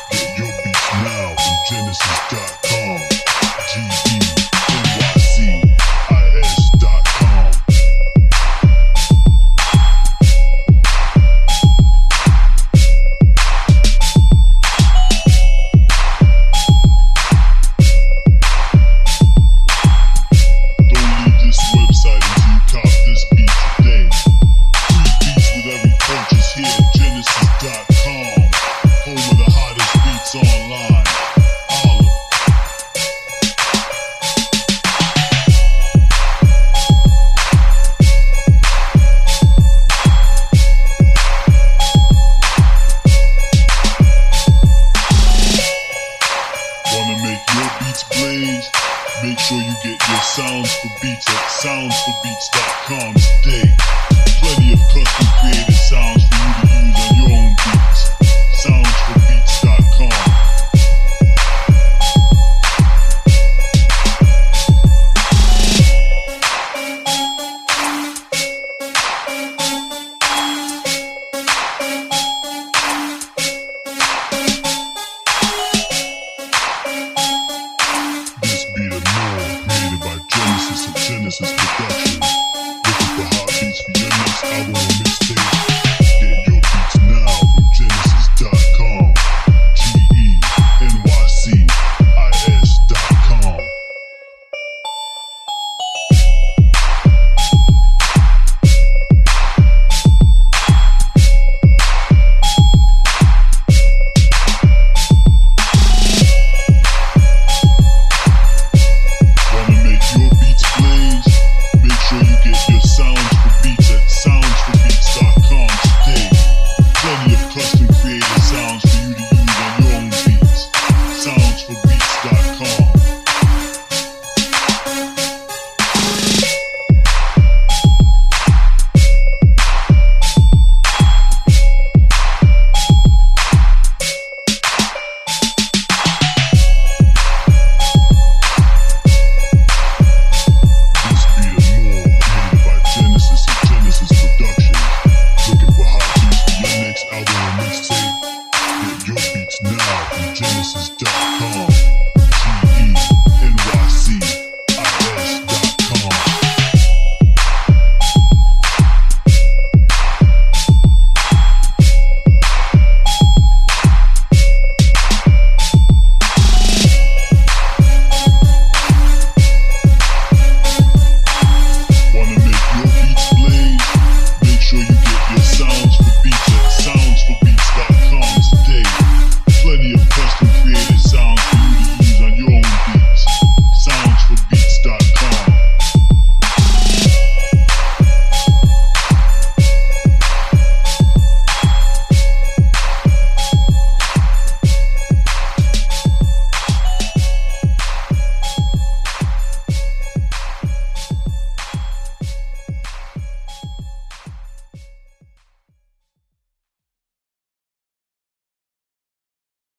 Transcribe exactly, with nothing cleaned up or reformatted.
Get your beats now from Genesis dot com. G E N Y C I S dot com. Don't leave this website until you cop this beat today. Free beats with every purchase here at Genesis dot com. Home of the hottest beats online. Holla. Wanna make your beats blaze? Make sure you get your Sounds for Beats at sounds for beats dot com today. Plenty of custom created sounds for you to use on your own beats. sounds for beats dot com. This beat and more created by Genesis of Genesis Productions. Looking for hot beats for your next album or mixtape? Get your beats now from Genesis dot com. G E N Y C I S dot com. Wanna make your beats blaze? Make sure you get your Sounds for Beats at sounds for beats dot com today. Plenty of custom created sounds for you to use on your own beats. sounds for beats dot com. This beat and more created by Genesis of Genesis Productions. Looking for hot beats for your next album or mixtape? Get your beats now from Genesis dot com.